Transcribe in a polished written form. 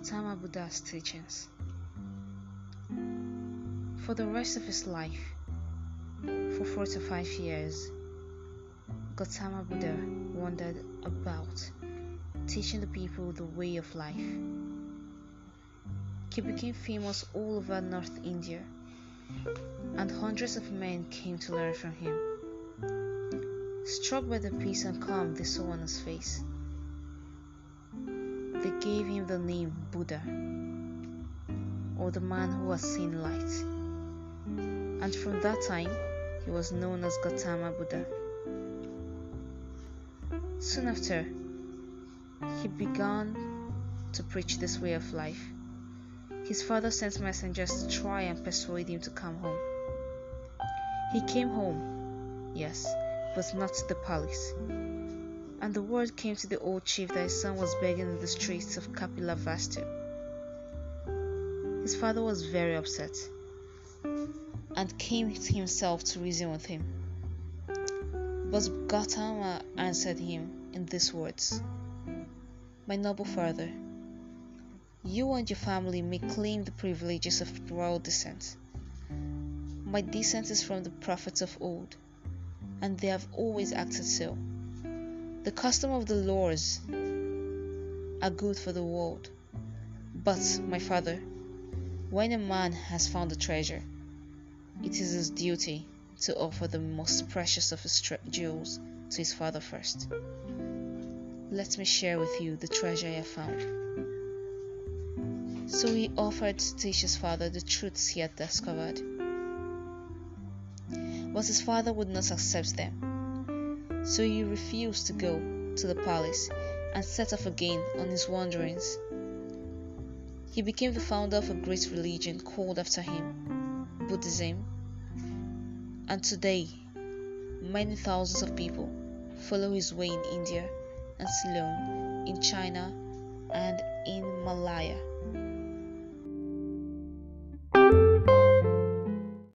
Gautama Buddha's teachings. For the rest of his life, for 4 to 5 years, Gautama Buddha wandered about, teaching the people the way of life. He became famous all over North India, and hundreds of men came to learn from him. Struck by the peace and calm they saw on his face, they gave him the name Buddha, or the man who has seen light, and from that time he was known as Gautama Buddha. Soon after, he began to preach this way of life. His father sent messengers to try and persuade him to come home. He came home, yes, but not to the palace. And the word came to the old chief that his son was begging in the streets of Kapilavastu. His father was very upset and came himself to reason with him. But Gautama answered him in these words: "My noble father, you and your family may claim the privileges of royal descent. My descent is from the prophets of old, and they have always acted so. The custom of the laws are good for the world. But, my father, when a man has found a treasure, it is his duty to offer the most precious of his jewels to his father first. Let me share with you the treasure I have found." So he offered to teach his father the truths he had discovered. But his father would not accept them. So he refused to go to the palace and set off again on his wanderings. He became the founder of a great religion called after him, Buddhism, and today many thousands of people follow his way in India and Ceylon, in China, and in Malaya.